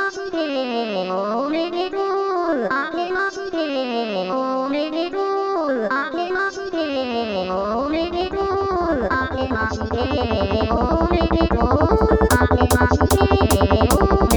ますでおめでとうあけますでおめでとうあけますでおめでとうあけますでおめでとうあけますで